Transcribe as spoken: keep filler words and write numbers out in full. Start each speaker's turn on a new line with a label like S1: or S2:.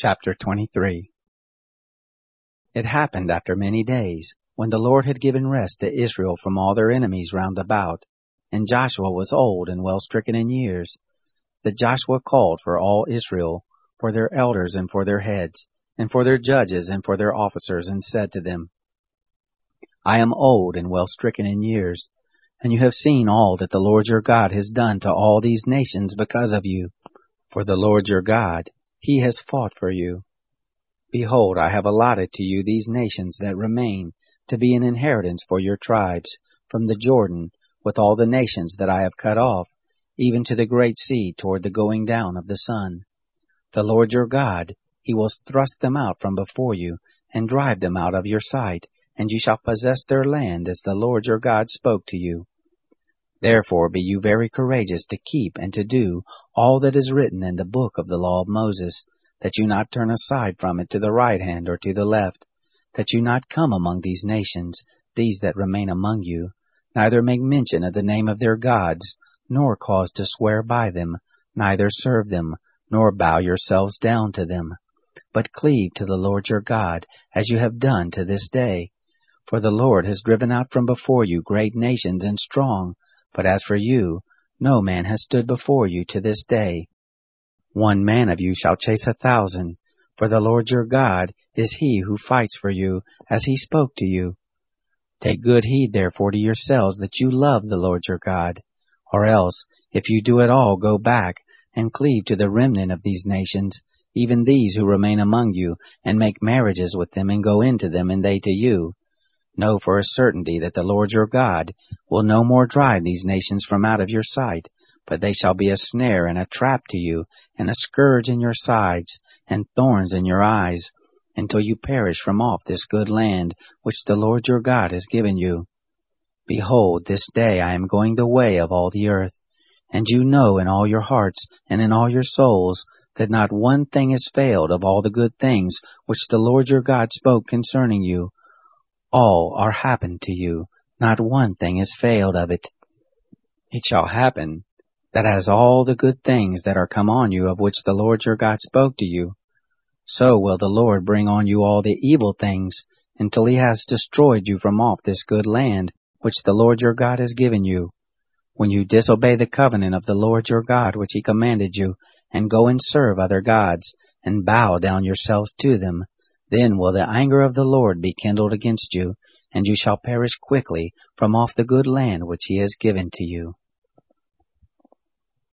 S1: Chapter twenty-three. It happened after many days, when the Lord had given rest to Israel from all their enemies round about, and Joshua was old and well stricken in years, that Joshua called for all Israel, for their elders and for their heads, and for their judges and for their officers, and said to them, I am old and well stricken in years, and you have seen all that the Lord your God has done to all these nations because of you. For the Lord your God, He has fought for you. Behold, I have allotted to you these nations that remain, to be an inheritance for your tribes, from the Jordan, with all the nations that I have cut off, even to the great sea toward the going down of the sun. The Lord your God, He will thrust them out from before you, and drive them out of your sight, and you shall possess their land as the Lord your God spoke to you. Therefore be you very courageous to keep and to do all that is written in the book of the law of Moses, that you not turn aside from it to the right hand or to the left, that you not come among these nations, these that remain among you, neither make mention of the name of their gods, nor cause to swear by them, neither serve them, nor bow yourselves down to them, but cleave to the Lord your God, as you have done to this day. For the Lord has driven out from before you great nations and strong, but as for you, no man has stood before you to this day. One man of you shall chase a thousand, for the Lord your God is He who fights for you, as He spoke to you. Take good heed therefore to yourselves that you love the Lord your God, or else, if you do at all go back, and cleave to the remnant of these nations, even these who remain among you, and make marriages with them, and go into them, and they to you. Know for a certainty that the Lord your God will no more drive these nations from out of your sight, but they shall be a snare and a trap to you, and a scourge in your sides, and thorns in your eyes, until you perish from off this good land which the Lord your God has given you. Behold, this day I am going the way of all the earth, and you know in all your hearts and in all your souls that not one thing has failed of all the good things which the Lord your God spoke concerning you. All are happened to you, not one thing has failed of it. It shall happen that as all the good things that are come on you of which the Lord your God spoke to you, so will the Lord bring on you all the evil things, until He has destroyed you from off this good land which the Lord your God has given you. When you disobey the covenant of the Lord your God which He commanded you, and go and serve other gods, and bow down yourselves to them, then will the anger of the Lord be kindled against you, and you shall perish quickly from off the good land which He has given to you.